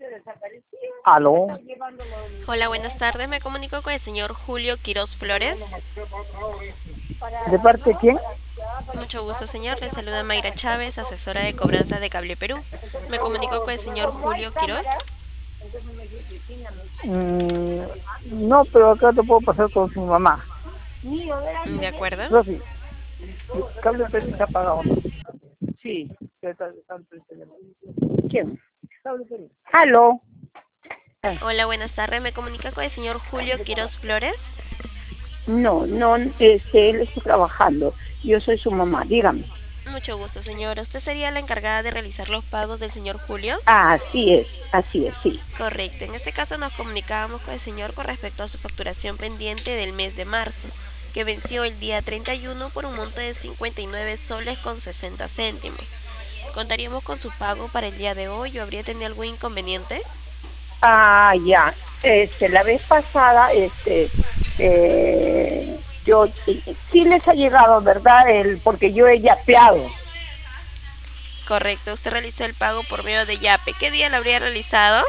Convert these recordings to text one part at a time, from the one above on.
Aló, Hola, buenas tardes. Me comunico con el señor Julio Quiroz Flores. ¿de parte de quién? Mucho gusto, señor. Le saluda Mayra Chávez, asesora de cobranzas de Cable Perú. Me comunico con el señor Julio Quiroz. Mm, no, pero acá te puedo pasar con su mamá. De acuerdo. Rosy, el cable de Perú se ha apagado. Sí, está el teléfono. ¿Quién? Cable Perú. Aló. Ah, Hola, buenas tardes. Me comunico con el señor Julio Quiroz Flores. no, él está trabajando. Yo soy su mamá, dígame. Mucho gusto, señor. ¿Usted sería la encargada de realizar los pagos del señor Julio? Ah, así es, sí. Correcto. En este caso nos comunicábamos con el señor con respecto a su facturación pendiente del mes de marzo, que venció el día 31 por un monto de 59 soles con 60 céntimos. ¿Contaríamos con su pago para el día de hoy o habría tenido algún inconveniente? Ah, ya. La vez pasada, yo sí les ha llegado, ¿verdad? Porque yo he yapeado. Correcto, usted realizó el pago por medio de Yape. ¿Qué día lo habría realizado?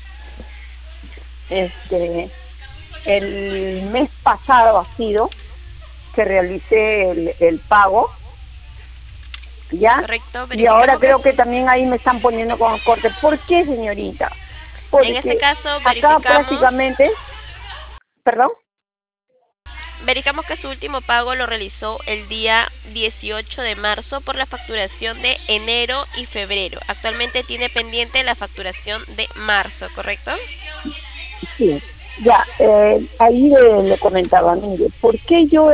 Este, el mes pasado ha sido que realicé el pago, ¿ya? Correcto, Y ahora verificamos que creo que también ahí me están poniendo con corte. ¿Por qué, señorita? en este Porque caso acá prácticamente, perdón, verificamos que su último pago lo realizó el día 18 de marzo por la facturación de enero y febrero. Actualmente tiene pendiente la facturación de marzo, ¿correcto? sí, ya, ahí le comentaba, mire, ¿por qué yo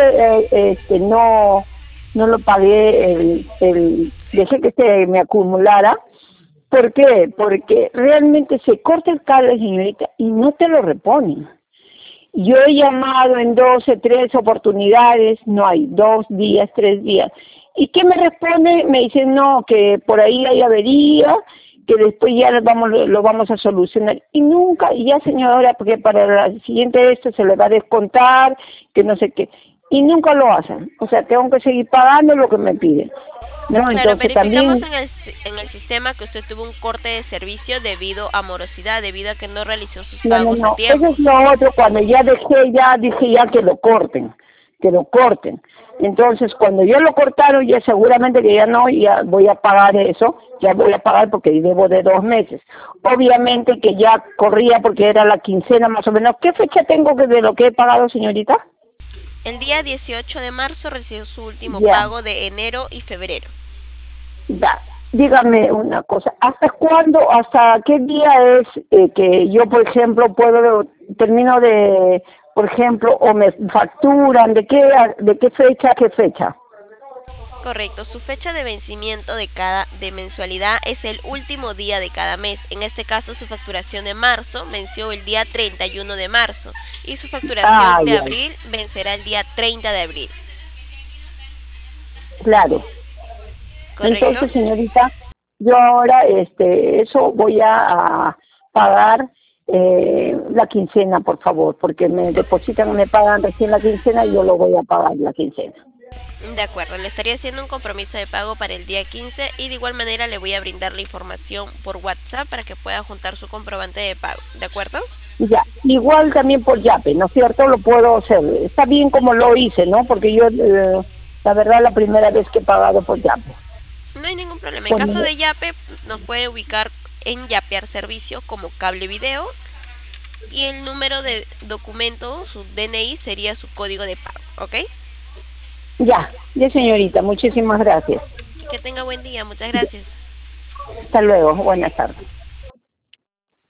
no lo pagué, dejé que se me acumulara? ¿Por qué? Porque realmente se corta el cable, señorita, y no te lo reponen. Yo he llamado en 12, 3 oportunidades, no hay, 2 días, 3 días. ¿Y qué me responde? Me dicen, no, que por ahí hay avería, que después ya lo vamos a solucionar. Y nunca, y ya señora, porque para la siguiente esto se le va a descontar, que no sé qué. Y nunca lo hacen. O sea, tengo que seguir pagando lo que me piden. No, Claro, entonces verificamos también, en el sistema que usted tuvo un corte de servicio debido a morosidad, debido a que no realizó sus pagos a no, eso tiempo. es lo otro, cuando ya dije ya que lo corten, que lo corten. Entonces, cuando yo lo cortaron, ya seguramente que ya no, ya voy a pagar eso, ya voy a pagar porque debo de 2 meses. Obviamente que ya corría porque era la quincena más o menos. ¿Qué fecha tengo que de lo que he pagado, señorita? El día 18 de marzo recibió su último Ya, pago de enero y febrero. ya. Dígame una cosa, ¿hasta cuándo, hasta qué día es que yo, por ejemplo, termino de, por ejemplo, o me facturan, de qué fecha a qué fecha? Correcto, su fecha de vencimiento de mensualidad es el último día de cada mes. En este caso, su facturación de marzo venció el día 31 de marzo y su Ah, facturación de ya, abril vencerá el día 30 de abril. claro. ¿Correcto? Entonces, señorita, yo ahora, eso voy a pagar la quincena, por favor, porque me depositan, me pagan recién la quincena y yo lo voy a pagar la quincena. De acuerdo, le estaría haciendo un compromiso de pago para el día 15 y de igual manera le voy a brindar la información por WhatsApp para que pueda juntar su comprobante de pago. ¿De acuerdo? Ya, igual también por Yape, ¿no es cierto? Lo puedo hacer. Está bien como lo hice, ¿no? Porque yo, la verdad, la primera vez que he pagado por Yape. No hay ningún problema. En caso Con- de Yape, nos puede ubicar en Yapear Servicio como cable video y el número de documento, su DNI, sería su código de pago, ¿ok? ya, señorita, muchísimas gracias. Que tenga buen día, muchas gracias. Hasta luego, buenas tardes.